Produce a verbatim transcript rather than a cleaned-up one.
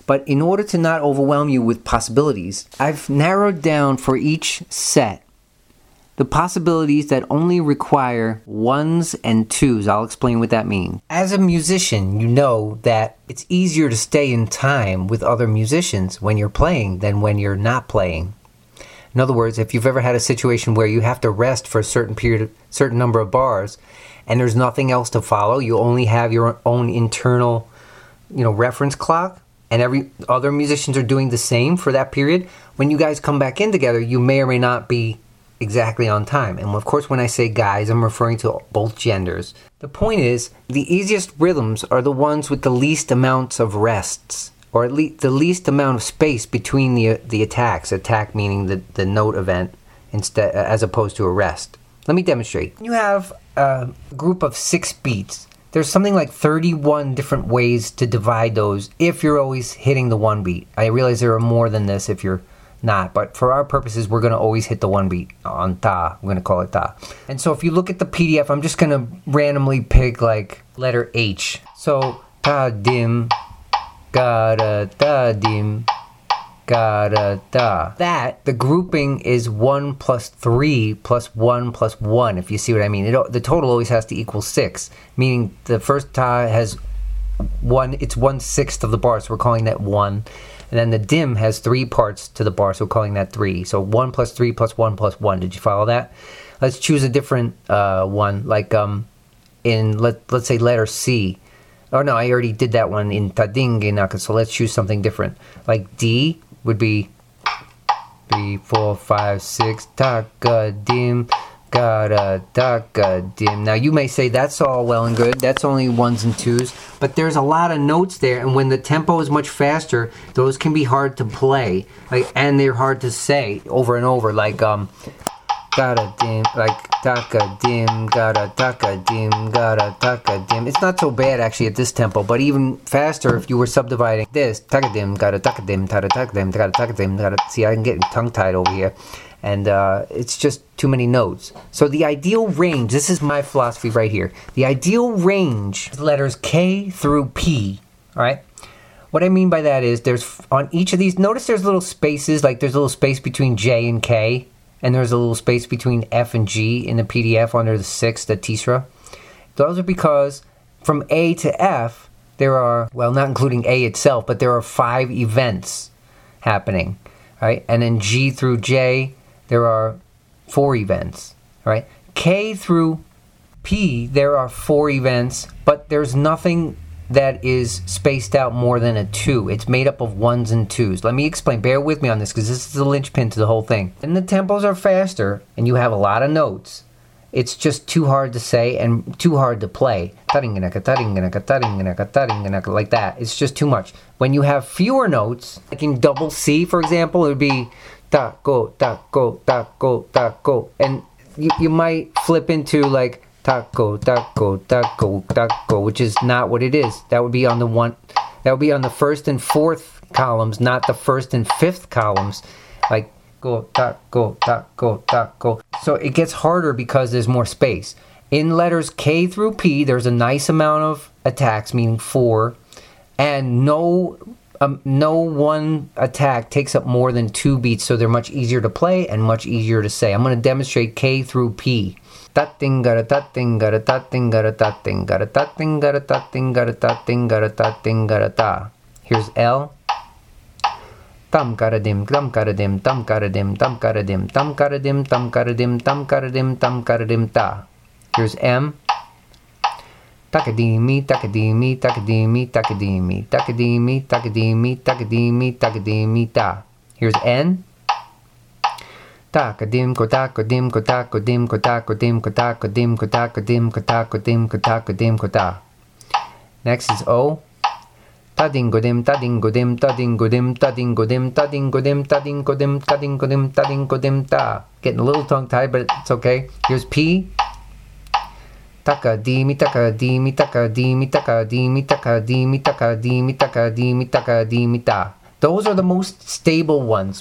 But in order to not overwhelm you with possibilities, I've narrowed down for each set the possibilities that only require ones and twos. I'll explain what that means. As a musician, you know that it's easier to stay in time with other musicians when you're playing than when you're not playing. In other words, if you've ever had a situation where you have to rest for a certain period, certain number of bars, and there's nothing else to follow, you only have your own internal, you know, reference clock, and every other musicians are doing the same for that period. When you guys come back in together, you may or may not be exactly on time. And of course, when I say guys, I'm referring to both genders. The point is, the easiest rhythms are the ones with the least amounts of rests, or at least the least amount of space between the the attacks. Attack meaning the, the note event, instead as opposed to a rest. Let me demonstrate. You have a group of six beats. There's something like thirty-one different ways to divide those if you're always hitting the one beat. I realize there are more than this if you're not, but for our purposes, we're going to always hit the one beat on ta. We're going to call it ta. And so if you look at the P D F, I'm just going to randomly pick like letter H. So ta dim, ga da da dim, ga da da. That, the grouping is one plus three plus one plus one, if you see what I mean. It, the total always has to equal six, meaning the first ta has one, it's one sixth of the bar, so we're calling that one. And then the dim has three parts to the bar, so we're calling that three. So one plus three plus one plus one. Did you follow that? Let's choose a different uh, one, like um, in, let, let's say letter C. Oh no, I already did that one in Tadinginaka, so let's choose something different. Like D would be three, four, five, six, taka, dim, Gara, daka, dim. Now you may say that's all well and good, that's only ones and twos, but there's a lot of notes there, and when the tempo is much faster, those can be hard to play, like, and they're hard to say over and over, like um, gara dim, like taka dim, gara taka dim, gara taka dim. It's not so bad actually at this tempo, but even faster if you were subdividing this, taka dim, gara taka dim, taka taka dim, gara taka dim, gara. See, I'm getting tongue tied over here. And uh, it's just too many notes. So the ideal range, this is my philosophy right here. The ideal range is letters K through P, all right? What I mean by that is there's, on each of these, notice there's little spaces, like there's a little space between J and K, and there's a little space between F and G in the P D F under the six, the Tisra. Those are because from A to F, there are, well, not including A itself, but there are five events happening, right? And then G through J, there are four events, right? K through P, there are four events, but there's nothing that is spaced out more than a two. It's made up of ones and twos. Let me explain. Bear with me on this, because this is the linchpin to the whole thing. And the tempos are faster, and you have a lot of notes. It's just too hard to say and too hard to play. Like that. It's just too much. When you have fewer notes, like in double C, for example, it would be da go da go da go da go, and you, you might flip into like taco taco taco taco, which is not what it is. That would be on the one that would be on the first and fourth columns, not the first and fifth columns, like go taco taco taco. So it gets harder because there's more space. In letters K through P, there's a nice amount of attacks, meaning four, and no Um, no one attack takes up more than two beats, so they're much easier to play and much easier to say. I'm going to demonstrate K through P. Tatingara tatingara tatingara tatingara tatingara tatingara tatingara tatingara ta. Here's L. Tam karadim, tam karadim, tam karadim, tam karadim, tam karadim, tam karadim, tam karadim, tam karadim ta. Here's M. Takadimi, takadimi, takadimi, takadimi, takadimi, takadimi, takadimi, takadimi, ta. Here's N. Takadim, kotakodim, kotakodim, kotakodim, kotakodim, kotakodim, kotakodim, kotakodim, kota. Next is O. Tadingodim, tadingodim, tadingodim, tadingodim, tadingodim, tadingodim, tadingodim, tadingodim, ta. Getting a little tongue-tied, but it's okay. Here's P. Takadimi, takadimi, takadimi, takadimi, takadimi, takadimi, takadimi, takadimi, ta. Those are the most stable ones.